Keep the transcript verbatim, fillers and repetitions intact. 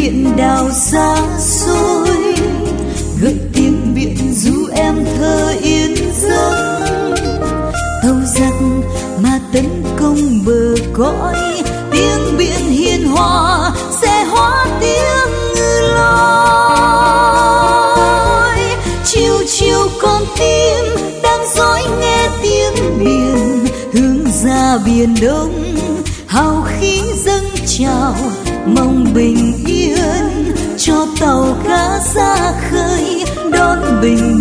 biển đảo xa xôi, gợi tiếng biển du em thơ yên giấc. Tàu giặc mà tấn công bờ cõi, tiếng biển hiền hòa sẽ hóa tiếng ngư lối. Chiều chiều con tim đang dõi nghe tiếng biển, hướng ra biển Đông hào khí dâng trào, mong bình yên cho tàu cá ra khơi đón bình